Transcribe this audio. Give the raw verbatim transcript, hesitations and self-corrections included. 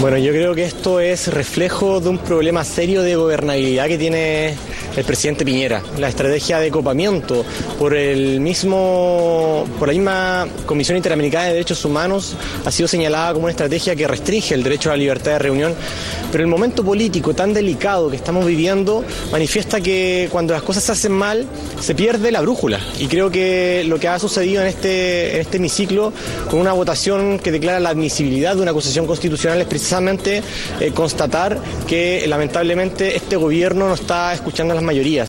Bueno, yo creo que esto es reflejo de un problema serio de gobernabilidad que tiene el presidente Piñera. La estrategia de copamiento por el mismo, por la misma Comisión Interamericana de Derechos Humanos ha sido señalada como una estrategia que restringe el derecho a la libertad de reunión, pero el momento político tan delicado que estamos viviendo manifiesta que cuando las cosas se hacen mal se pierde la brújula, y creo que lo que ha sucedido en este, en este hemiciclo con una votación que declara la admisibilidad de una acusación constitucional es precisamente eh, constatar que lamentablemente este gobierno no está escuchando a las mayorías.